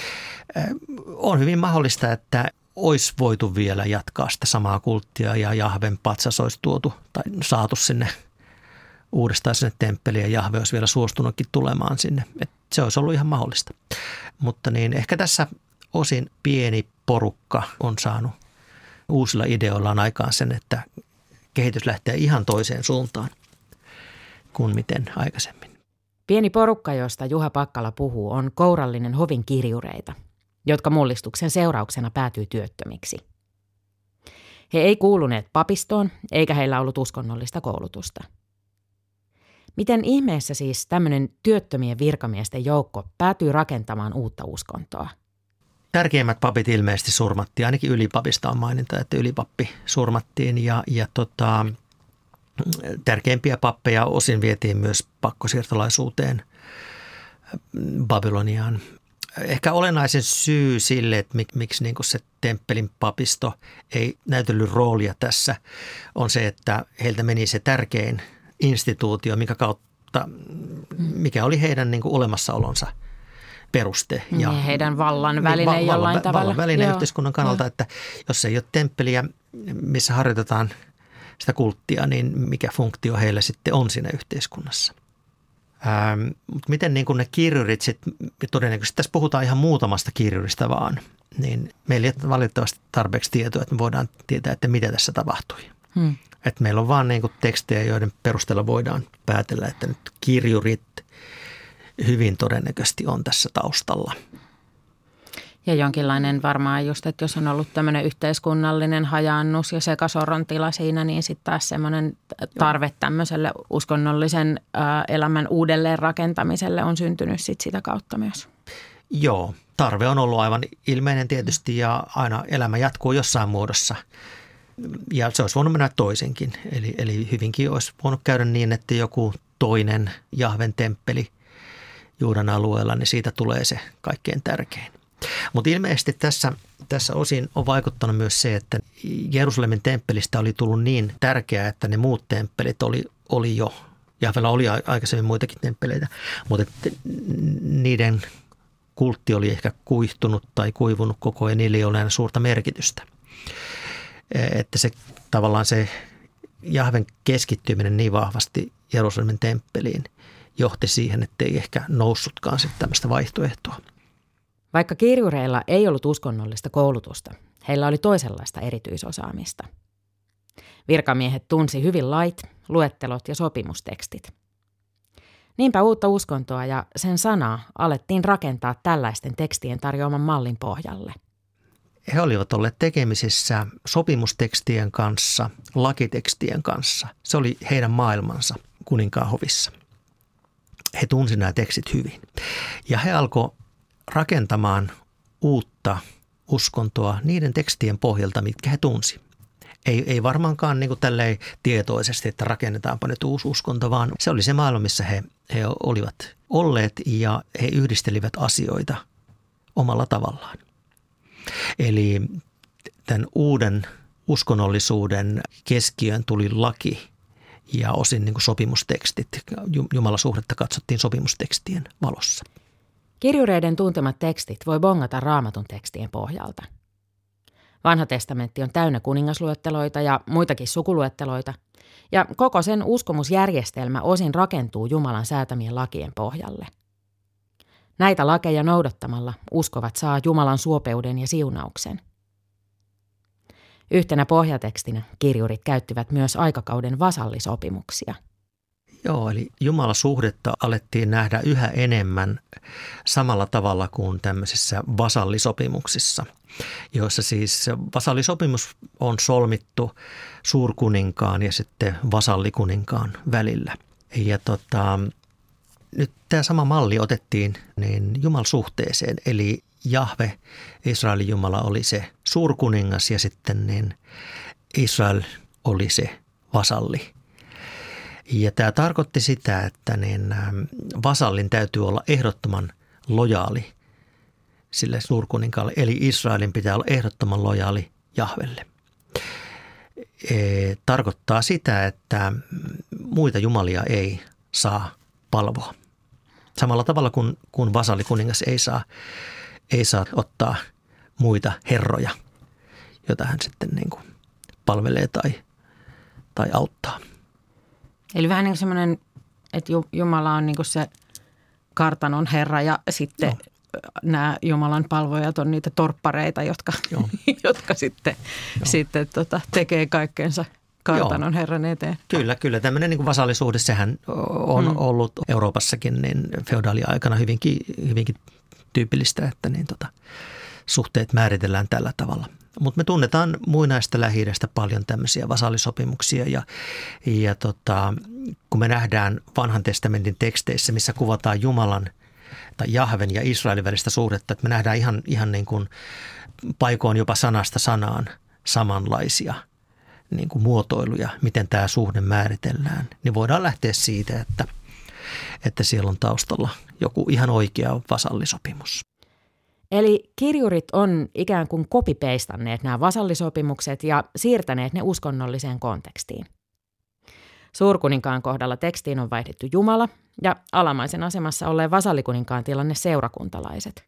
Speaker 3: On hyvin mahdollista, että olisi voitu vielä jatkaa sitä samaa kulttia ja Jahven patsas olisi tuotu tai saatu sinne uudestaan sinne temppeliin ja Jahve olisi vielä suostunutkin tulemaan sinne. Et se olisi ollut ihan mahdollista. Mutta niin ehkä tässä osin pieni porukka on saanut uusilla ideoillaan aikaan sen, että kehitys lähtee ihan toiseen suuntaan kuin miten aikaisemmin.
Speaker 2: Pieni porukka, josta Juha Pakkala puhuu, on kourallinen hovin kirjureita, jotka mullistuksen seurauksena päätyy työttömiksi. He ei kuuluneet papistoon, eikä heillä ollut uskonnollista koulutusta. Miten ihmeessä siis tämmöinen työttömien virkamiesten joukko päätyy rakentamaan uutta uskontoa?
Speaker 3: Tärkeimmät papit ilmeisesti surmattiin, ainakin ylipapista on maininta, että ylipappi surmattiin ja, ja tota, tärkeimpiä pappeja osin vietiin myös pakkosiirtolaisuuteen Babyloniaan. Ehkä olennaisin syy sille, että mik, miksi niin kuin se temppelin papisto ei näytellyt roolia tässä, on se, että heiltä meni se tärkein instituutio, mikä kautta, mikä oli heidän niin kuin olemassaolonsa peruste.
Speaker 2: Ja, ja heidän vallan väline niin, jollain vallan, tavalla.
Speaker 3: Vallan väline Joo. yhteiskunnan kannalta, Joo. että jos ei ole temppeliä, missä harjoitetaan sitä kulttia, niin mikä funktio heillä sitten on siinä yhteiskunnassa. Ähm, mutta miten niin kuin ne kirjurit sitten, todennäköisesti tässä puhutaan ihan muutamasta kirjurista vaan, niin meillä ei ole valitettavasti tarpeeksi tietoa, että me voidaan tietää, että mitä tässä tapahtui. Hmm. Että meillä on vaan niin kuin tekstejä, joiden perusteella voidaan päätellä, että nyt kirjurit hyvin todennäköisesti on tässä taustalla.
Speaker 2: Ja jonkinlainen varmaan just, että jos on ollut tämmöinen yhteiskunnallinen hajaannus ja sekasorron tila siinä, niin sitten taas semmoinen tarve tämmöiselle uskonnollisen ää, elämän uudelleen rakentamiselle on syntynyt sit sitä kautta myös.
Speaker 3: Joo, tarve on ollut aivan ilmeinen tietysti ja aina elämä jatkuu jossain muodossa. Ja se olisi voinut mennä toisenkin. Eli, eli hyvinkin olisi voinut käydä niin, että joku toinen Jahven temppeli Juudan alueella, niin siitä tulee se kaikkein tärkein. Mutta ilmeisesti tässä, tässä osin on vaikuttanut myös se, että Jerusalemin temppelistä oli tullut niin tärkeää, että ne muut temppelit oli, oli jo, Jahvella oli aikaisemmin muitakin temppeleitä, mutta niiden kultti oli ehkä kuihtunut tai kuivunut koko ajan, niillä ei ole enää suurta merkitystä. Että se tavallaan se Jahven keskittyminen niin vahvasti Jerusalemin temppeliin johti siihen, että ei ehkä noussutkaan sitten tämmöistä vaihtoehtoa.
Speaker 2: Vaikka kirjureilla ei ollut uskonnollista koulutusta, heillä oli toisenlaista erityisosaamista. Virkamiehet tunsi hyvin lait, luettelot ja sopimustekstit. Niinpä uutta uskontoa ja sen sanaa alettiin rakentaa tällaisten tekstien tarjoaman mallin pohjalle.
Speaker 3: He olivat olleet tekemisissä sopimustekstien kanssa, lakitekstien kanssa. Se oli heidän maailmansa kuninkaan hovissa. He tunsivat nämä tekstit hyvin ja he alkoivat rakentamaan uutta uskontoa niiden tekstien pohjalta, mitkä he tunsi. Ei, ei varmaankaan niin kuin tälleen tietoisesti, että rakennetaanpa nyt uusi uskonto, vaan se oli se maailma, missä he, he olivat olleet ja he yhdistelivät asioita omalla tavallaan. Eli tämän uuden uskonnollisuuden keskiöön tuli laki ja osin niin kuin sopimustekstit. Jumalasuhdetta katsottiin sopimustekstien valossa.
Speaker 2: Kirjureiden tuntemat tekstit voi bongata Raamatun tekstien pohjalta. Vanha testamentti on täynnä kuningasluetteloita ja muitakin sukuluetteloita, ja koko sen uskomusjärjestelmä osin rakentuu Jumalan säätämien lakien pohjalle. Näitä lakeja noudattamalla uskovat saa Jumalan suopeuden ja siunauksen. Yhtenä pohjatekstinä kirjurit käyttivät myös aikakauden vasallisopimuksia.
Speaker 3: Joo, eli Jumalasuhdetta alettiin nähdä yhä enemmän samalla tavalla kuin tämmöisissä vasallisopimuksissa, joissa siis vasallisopimus on solmittu suurkuninkaan ja sitten vasallikuninkaan välillä. Ja tota, nyt tämä sama malli otettiin niin Jumalasuhteeseen, eli Jahve, Israelin Jumala, oli se suurkuningas ja sitten niin Israel oli se vasalli. Ja tämä tarkoitti sitä, että niin vasallin täytyy olla ehdottoman lojaali sille suurkuninkaalle, eli Israelin pitää olla ehdottoman lojaali Jahvelle. E, tarkoittaa sitä, että muita jumalia ei saa palvoa. Samalla tavalla kuin, kuin vasallikuningas ei saa, ei saa ottaa muita herroja, joita hän sitten niin kuin palvelee tai, tai auttaa.
Speaker 2: Eli vähän niin kuin semmoinen, että Jumala on niin kuin se kartanon herra ja sitten Joo. nämä Jumalan palvojat on niitä torppareita, jotka, jotka sitten, sitten tota, tekee kaikkeensa kartanon Joo. herran eteen.
Speaker 3: Kyllä, kyllä. Tämmöinen niin kuin vasallisuhde, sehän on hmm. ollut Euroopassakin niin feodaaliaikana hyvinkin, hyvinkin tyypillistä, että niin tota, suhteet määritellään tällä tavalla. Mutta me tunnetaan muinaista Lähi-idästä paljon tämmöisiä vasallisopimuksia ja, ja tota, kun me nähdään vanhan testamentin teksteissä, missä kuvataan Jumalan tai Jahven ja Israelin välistä suhdetta, että me nähdään ihan, ihan niin kuin paikoin jopa sanasta sanaan samanlaisia niin kuin muotoiluja, miten tämä suhde määritellään, niin voidaan lähteä siitä, että, että siellä on taustalla joku ihan oikea vasallisopimus.
Speaker 2: Eli kirjurit on ikään kuin copy-pastanneet nämä vasallisopimukset ja siirtäneet ne uskonnolliseen kontekstiin. Suurkuninkaan kohdalla tekstiin on vaihdettu Jumala ja alamaisen asemassa olleen vasallikuninkaan tilanne seurakuntalaiset.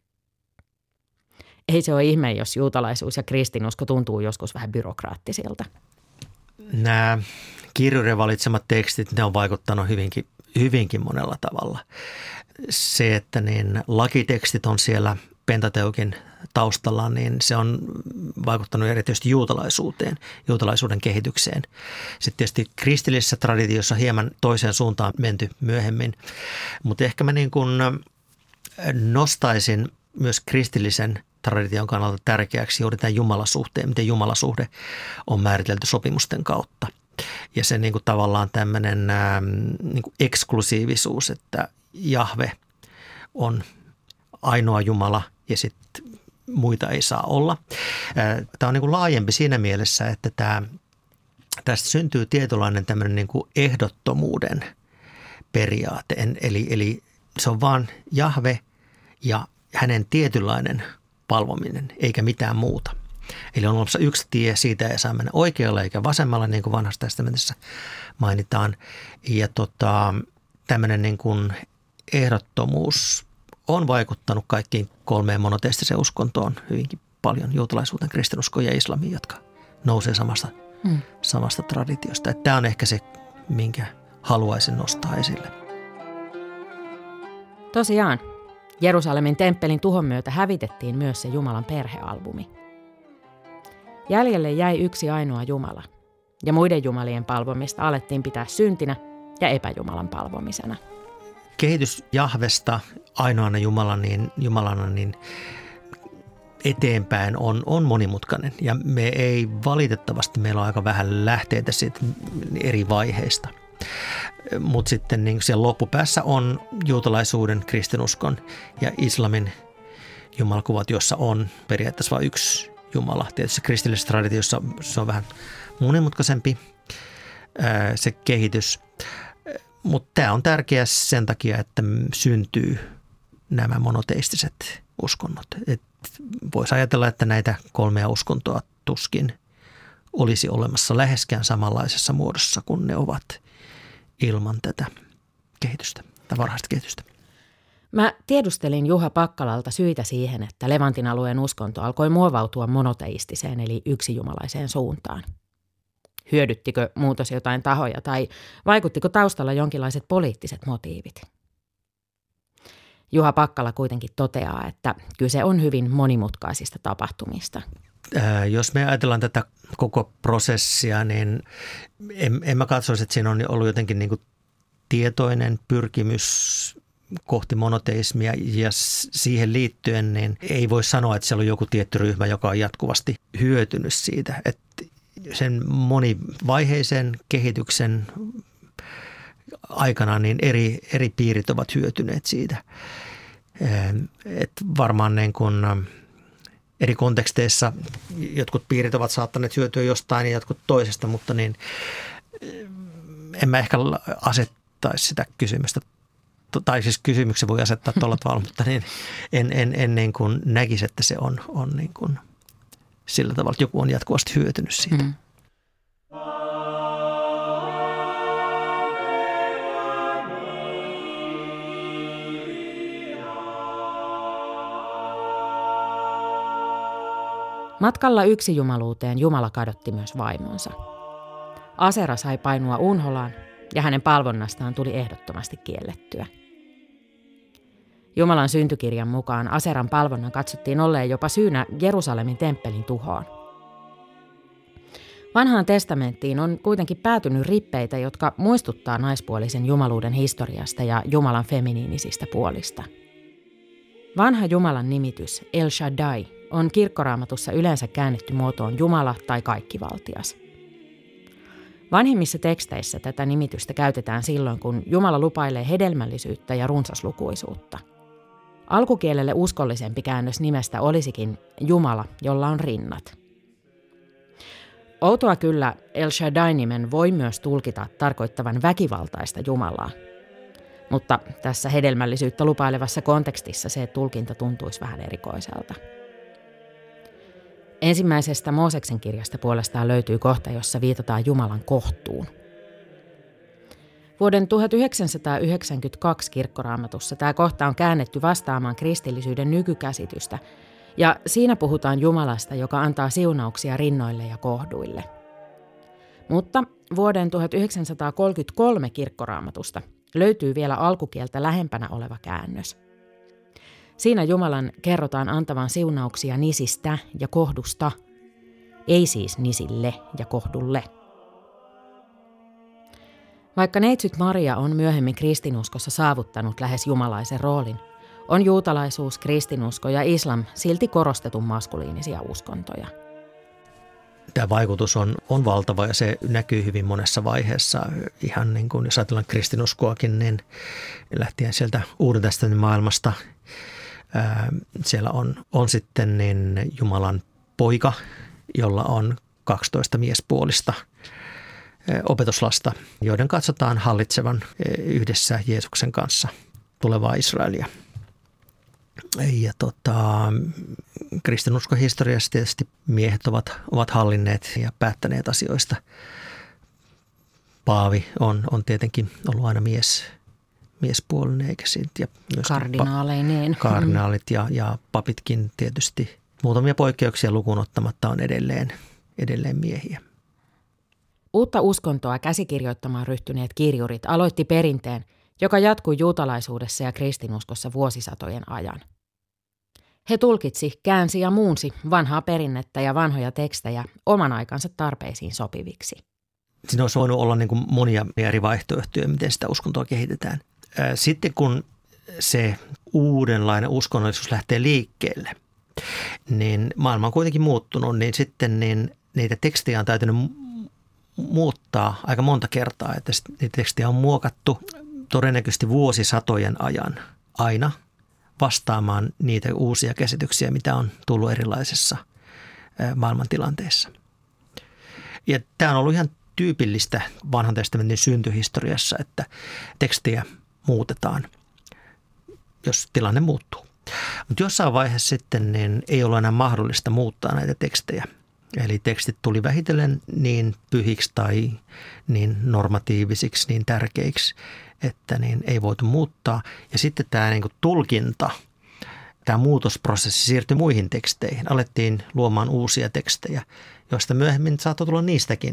Speaker 2: Ei se ole ihme, jos juutalaisuus ja kristinusko tuntuu joskus vähän byrokraattisilta.
Speaker 3: Nämä kirjurin valitsemat tekstit, ne on vaikuttanut hyvinkin, hyvinkin monella tavalla. Se, että niin lakitekstit on siellä Pentateukin taustalla, niin se on vaikuttanut erityisesti juutalaisuuteen, juutalaisuuden kehitykseen. Sitten tietysti kristillisessä traditiossa hieman toiseen suuntaan menty myöhemmin, mutta ehkä mä niin kuin nostaisin myös kristillisen tradition kannalta tärkeäksi juuri tämän jumalasuhteen, miten jumalasuhde on määritelty sopimusten kautta. Ja se niin kuin tavallaan tämmöinen niin kuin eksklusiivisuus, että Jahve on ainoa Jumala ja sitten muita ei saa olla. Tämä on niin kuin laajempi siinä mielessä, että tämä, tästä syntyy tietynlainen tämmöinen niin kuin ehdottomuuden periaate. Eli, eli se on vaan Jahve ja hänen tietynlainen palvominen, eikä mitään muuta. Eli on olemassa yksi tie, siitä ei saa mennä oikealla eikä vasemmalla, niin kuin vanhassa testamentissa mainitaan. Ja tota, tämmöinen niin kuin ehdottomuus on vaikuttanut kaikkiin kolmeen monoteistiseen uskontoon hyvinkin paljon, juutalaisuuteen, kristinuskoon ja islamiin, jotka nousee samasta, hmm. samasta traditiosta. Tämä on ehkä se, minkä haluaisin nostaa esille.
Speaker 2: Tosiaan, Jerusalemin temppelin tuhon myötä hävitettiin myös se Jumalan perhealbumi. Jäljelle jäi yksi ainoa Jumala, ja muiden jumalien palvomista alettiin pitää syntinä ja epäjumalan palvomisena.
Speaker 3: Kehitys Jahvesta ainoana Jumala, niin, Jumalana niin eteenpäin on, on monimutkainen ja me ei valitettavasti, meillä on aika vähän lähteitä siitä eri vaiheista. Mutta sitten niin siellä loppupäässä on juutalaisuuden, kristinuskon ja islamin jumalakuvat, jossa on periaatteessa vain yksi Jumala. Tietysti kristillisessä traditiossa se on vähän monimutkaisempi se kehitys. Mutta tämä on tärkeää sen takia, että syntyy nämä monoteistiset uskonnot. Voisi ajatella, että näitä kolmea uskontoa tuskin olisi olemassa läheskään samanlaisessa muodossa kuin ne ovat ilman tätä kehitystä, tai varhaista kehitystä.
Speaker 2: Mä tiedustelin Juha Pakkalalta syitä siihen, että Levantin alueen uskonto alkoi muovautua monoteistiseen eli yksijumalaiseen suuntaan. Hyödyttikö muutos jotain tahoja tai vaikuttiko taustalla jonkinlaiset poliittiset motiivit? Juha Pakkala kuitenkin toteaa, että kyse on hyvin monimutkaisista tapahtumista.
Speaker 3: Ää, jos me ajatellaan tätä koko prosessia, niin en, en mä katsoisi, että siinä on ollut jotenkin niin kuin tietoinen pyrkimys kohti monoteismia ja siihen liittyen niin ei voi sanoa, että siellä on joku tietty ryhmä, joka on jatkuvasti hyötynyt siitä. Että sen monivaiheisen kehityksen aikana niin eri, eri piirit ovat hyötyneet siitä. Että varmaan niin kuin eri konteksteissa jotkut piirit ovat saattaneet hyötyä jostain ja jotkut toisesta, mutta niin en mä ehkä asettaisi sitä kysymystä. Tai siis kysymyksen voi asettaa tuolla tavalla, mutta niin en, en, en niin kuin näkisi, että se on, on niin kuin sillä tavalla, että joku on jatkuvasti hyötynyt siitä. Mm.
Speaker 2: Matkalla yksijumaluuteen Jumala kadotti myös vaimonsa. Asera sai painua unholaan ja hänen palvonnastaan tuli ehdottomasti kiellettyä. Jumalan syntykirjan mukaan Aseran palvonnan katsottiin olleen jopa syynä Jerusalemin temppelin tuhoon. Vanhaan testamenttiin on kuitenkin päätynyt rippeitä, jotka muistuttaa naispuolisen jumaluuden historiasta ja Jumalan feminiinisistä puolista. Vanha Jumalan nimitys El Shaddai on kirkkoraamatussa yleensä käännetty muotoon Jumala tai kaikkivaltias. Vanhimmissa teksteissä tätä nimitystä käytetään silloin, kun Jumala lupailee hedelmällisyyttä ja runsaslukuisuutta. Alkukielelle uskollisempi käännös nimestä olisikin Jumala, jolla on rinnat. Outoa kyllä El Shaddai-nimen voi myös tulkita tarkoittavan väkivaltaista Jumalaa. Mutta tässä hedelmällisyyttä lupailevassa kontekstissa se tulkinta tuntuisi vähän erikoiselta. Ensimmäisestä Mooseksen kirjasta puolestaan löytyy kohta, jossa viitataan Jumalan kohtuun. Vuoden tuhatyhdeksänsataayhdeksänkymmentäkaksi kirkkoraamatussa tämä kohta on käännetty vastaamaan kristillisyyden nykykäsitystä, ja siinä puhutaan Jumalasta, joka antaa siunauksia rinnoille ja kohduille. Mutta vuoden tuhatyhdeksänsataakolmekymmentäkolme kirkkoraamatusta löytyy vielä alkukieltä lähempänä oleva käännös. Siinä Jumalan kerrotaan antavan siunauksia nisistä ja kohdusta, ei siis nisille ja kohdulle. Vaikka neitsyt Maria on myöhemmin kristinuskossa saavuttanut lähes jumalaisen roolin, on juutalaisuus, kristinusko ja islam silti korostetun maskuliinisia uskontoja.
Speaker 3: Tämä vaikutus on, on valtava ja se näkyy hyvin monessa vaiheessa. Ihan niin kuin jos ajatellaan kristinuskoakin, niin lähtien sieltä Uuden testamentin maailmasta ää, siellä on, on sitten niin Jumalan poika, jolla on kaksitoista miespuolista ää, opetuslasta, joiden katsotaan hallitsevan ää, yhdessä Jeesuksen kanssa tulevaa Israelia. Ja tota, kristinuskohistoriassa tietysti miehet ovat, ovat hallinneet ja päättäneet asioista. Paavi on, on tietenkin ollut aina mies, miespuolinen, eikä siitä. Ja
Speaker 2: kardinaaleineen.
Speaker 3: Pa- kardinaalit ja, ja papitkin tietysti. Muutamia poikkeuksia lukuun ottamatta on edelleen, edelleen miehiä.
Speaker 2: Uutta uskontoa käsikirjoittamaan ryhtyneet kirjurit aloitti perinteen, joka jatkui juutalaisuudessa ja kristinuskossa vuosisatojen ajan. He tulkitsi, käänsi ja muunsi vanhaa perinnettä ja vanhoja tekstejä oman aikansa tarpeisiin sopiviksi.
Speaker 3: Siinä olisi voinut olla niin kuin monia eri vaihtoehtoja, miten sitä uskontoa kehitetään. Sitten kun se uudenlainen uskonnollisuus lähtee liikkeelle, niin maailma on kuitenkin muuttunut, niin sitten niin niitä tekstejä on täytynyt muuttaa aika monta kertaa. Että niitä tekstejä on muokattu todennäköisesti vuosisatojen ajan aina vastaamaan niitä uusia käsityksiä, mitä on tullut erilaisissa maailmantilanteissa. Ja tämä on ollut ihan tyypillistä vanhan testamentin syntyhistoriassa, että tekstiä muutetaan, jos tilanne muuttuu. Mutta jossain vaiheessa sitten niin ei ollut enää mahdollista muuttaa näitä tekstejä. Eli tekstit tuli vähitellen niin pyhiksi tai niin normatiivisiksi, niin tärkeiksi, että niin ei voitu muuttaa. Ja sitten tämä niin kuin tulkinta, tämä muutosprosessi siirtyi muihin teksteihin. Alettiin luomaan uusia tekstejä, joista myöhemmin saattoi tulla niistäkin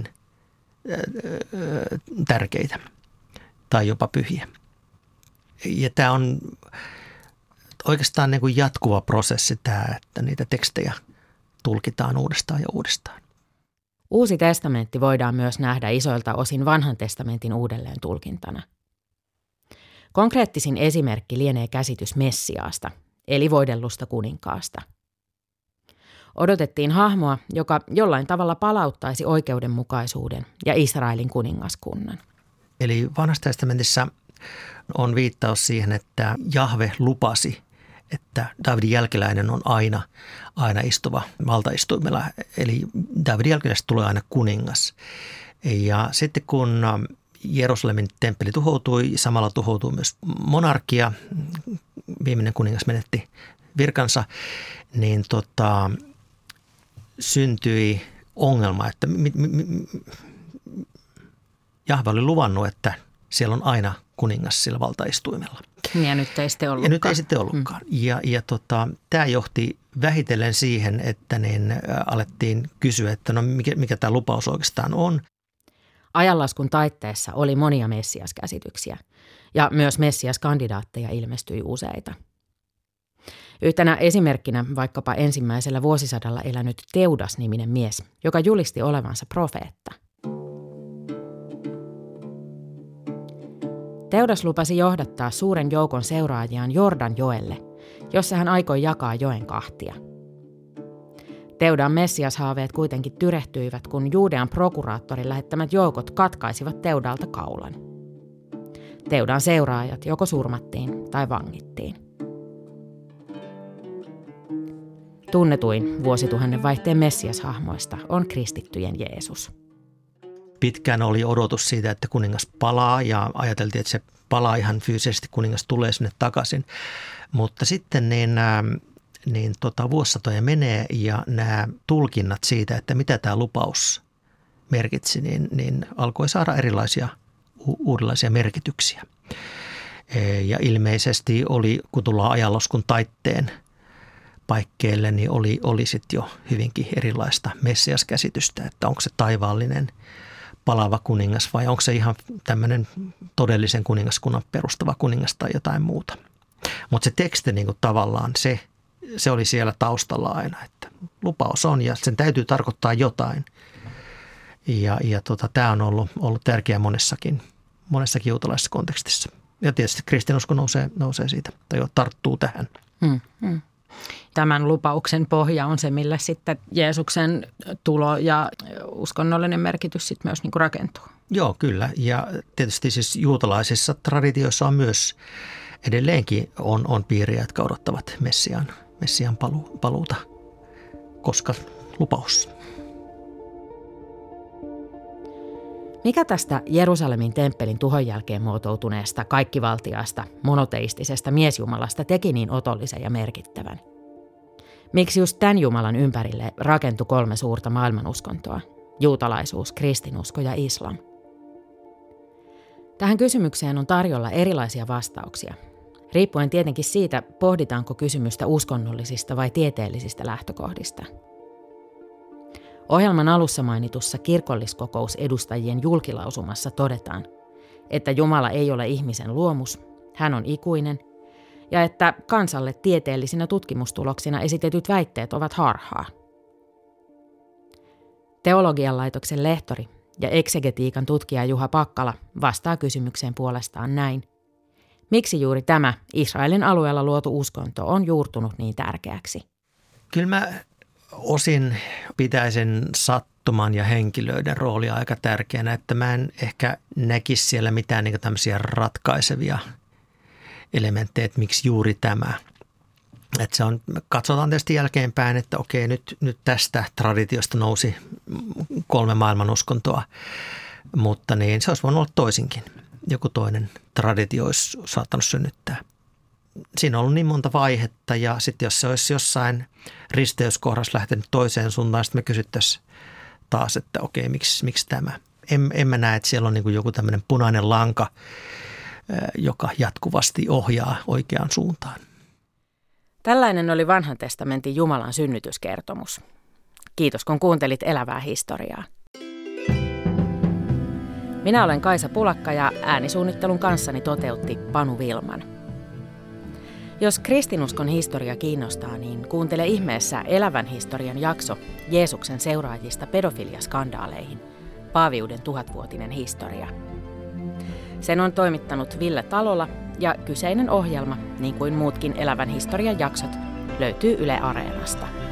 Speaker 3: tärkeitä tai jopa pyhiä. Ja tämä on oikeastaan niin kuin jatkuva prosessi tämä, että niitä tekstejä tulkitaan uudestaan ja uudestaan.
Speaker 2: Uusi testamentti voidaan myös nähdä isoilta osin vanhan testamentin uudelleen tulkintana. Konkreettisin esimerkki lienee käsitys Messiaasta, eli voidellusta kuninkaasta. Odotettiin hahmoa, joka jollain tavalla palauttaisi oikeudenmukaisuuden ja Israelin kuningaskunnan.
Speaker 3: Eli vanhassa testamentissa on viittaus siihen, että Jahve lupasi, että Davidin jälkeläinen on aina, aina istuva valtaistuimella. Eli Davidin jälkeläisestä tulee aina kuningas. Ja sitten kun Jerusalemin temppeli tuhoutui, samalla tuhoutui myös monarkia, viimeinen kuningas menetti virkansa, niin tota, syntyi ongelma, että mi, mi, mi, Jahve oli luvannut, että siellä on aina kuningas sillä valtaistuimella.
Speaker 2: Ja nyt ei sitten ollutkaan.
Speaker 3: Ja nyt ei sitten ollutkaan. Hmm. Ja, ja tota, tämä johti vähitellen siihen, että niin, ä, alettiin kysyä, että no mikä, mikä tämä lupaus oikeastaan on.
Speaker 2: Ajanlaskun taitteessa oli monia messiaskäsityksiä ja myös messiaskandidaatteja ilmestyi useita. Yhtenä esimerkkinä vaikkapa ensimmäisellä vuosisadalla elänyt Teudas-niminen mies, joka julisti olevansa profeetta. Teudas lupasi johdattaa suuren joukon seuraajiaan Jordanjoelle, jossa hän aikoi jakaa joen kahtia. Teudan messiashaaveet kuitenkin tyrehtyivät, kun Juudean prokuraattorin lähettämät joukot katkaisivat Teudalta kaulan. Teudan seuraajat joko surmattiin tai vangittiin. Tunnetuin vuosituhannen vaihteen messiashahmoista on kristittyjen Jeesus.
Speaker 3: Pitkään oli odotus siitä, että kuningas palaa ja ajateltiin, että se palaa ihan fyysisesti, kuningas tulee sinne takaisin. Mutta sitten niin, niin tota, vuosisatoja menee ja nämä tulkinnat siitä, että mitä tämä lupaus merkitsi, niin, niin alkoi saada erilaisia u- uudenlaisia merkityksiä. Ja ilmeisesti oli, kun tullaan ajanlaskun taitteen paikkeelle, niin oli, oli sitten jo hyvinkin erilaista messiaskäsitystä, että onko se taivaallinen palava kuningas vai onko se ihan tämmöinen todellisen kuningaskunnan perustava kuningas tai jotain muuta. Mutta se teksti niin kuin tavallaan, se, se oli siellä taustalla aina, että lupaus on ja sen täytyy tarkoittaa jotain. Ja, ja tota, tämä on ollut, ollut tärkeä monessakin, monessakin juutalaisessa kontekstissa. Ja tietysti kristinusko nousee, nousee siitä tai jo tarttuu tähän.
Speaker 2: Hmm, hmm. Tämän lupauksen pohja on se, millä sitten Jeesuksen tulo ja uskonnollinen merkitys sitten myös niin kuin rakentuu.
Speaker 3: Joo, kyllä. Ja tietysti siis juutalaisissa traditioissa on myös edelleenkin on, on piiriä, jotka odottavat Messiaan, Messiaan palu, paluuta, koska lupaus.
Speaker 2: Mikä tästä Jerusalemin temppelin tuhon jälkeen muotoutuneesta kaikkivaltiaasta, monoteistisesta miesjumalasta teki niin otollisen ja merkittävän? Miksi just tämän Jumalan ympärille rakentui kolme suurta maailmanuskontoa, juutalaisuus, kristinusko ja islam? Tähän kysymykseen on tarjolla erilaisia vastauksia, riippuen tietenkin siitä, pohditaanko kysymystä uskonnollisista vai tieteellisistä lähtökohdista. Ohjelman alussa mainitussa kirkolliskokousedustajien julkilausumassa todetaan, että Jumala ei ole ihmisen luomus, hän on ikuinen, ja että kansalle tieteellisinä tutkimustuloksina esitetyt väitteet ovat harhaa. Teologian laitoksen lehtori ja eksegetiikan tutkija Juha Pakkala vastaa kysymykseen puolestaan näin. Miksi juuri tämä Israelin alueella luotu uskonto on juurtunut niin tärkeäksi?
Speaker 3: Kyllä mä osin pitäisin sattuman ja henkilöiden roolia aika tärkeänä, että mä en ehkä näkisi siellä mitään niin tämmöisiä ratkaisevia elementtejä, että miksi juuri tämä. Että se on, katsotaan tietysti jälkeenpäin, että okei, nyt, nyt tästä traditiosta nousi kolme maailmanuskontoa, mutta niin se olisi voinut olla toisinkin. Joku toinen traditio olisi saattanut synnyttää. Siinä on ollut niin monta vaihetta ja sitten jos se olisi jossain risteyskohdassa lähtenyt toiseen suuntaan, sitten me kysyttäisiin taas, että okei, miksi, miksi tämä? En, en mä näe, että siellä on niin kuin joku tämmöinen punainen lanka, joka jatkuvasti ohjaa oikeaan suuntaan.
Speaker 2: Tällainen oli vanhan testamentin Jumalan synnytyskertomus. Kiitos kun kuuntelit Elävää historiaa. Minä olen Kaisa Pulakka ja äänisuunnittelun kanssani toteutti Panu Vilman. Jos kristinuskon historia kiinnostaa, niin kuuntele ihmeessä Elävän historian jakso Jeesuksen seuraajista pedofiliaskandaaleihin, Paaviuden tuhatvuotinen historia. Sen on toimittanut Ville Talola ja kyseinen ohjelma, niin kuin muutkin Elävän historian jaksot, löytyy Yle Areenasta.